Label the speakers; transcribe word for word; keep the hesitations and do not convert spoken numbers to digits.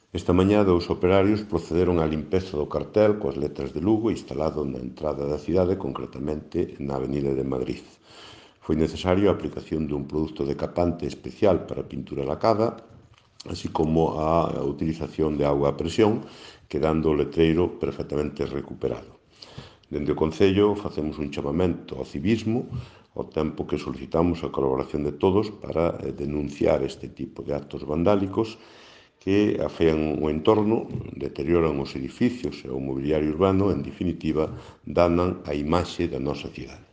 Speaker 1: Esta mañá dous operarios procederon á limpeza do cartel coas letras de Lugo instalado na entrada da cidade, concretamente na Avenida de Madrid. Foi necesario a aplicación dun produto decapante especial para pintura lacada, así como a utilización de auga a presión, quedando o letreiro perfectamente recuperado. Dende o Concello facemos un chamamento ao civismo, ao tempo que solicitamos a colaboración de todos para denunciar este tipo de actos vandálicos que afean o entorno, deterioran os edificios e o mobiliario urbano, en definitiva, danan a imaxe da nosa cidade.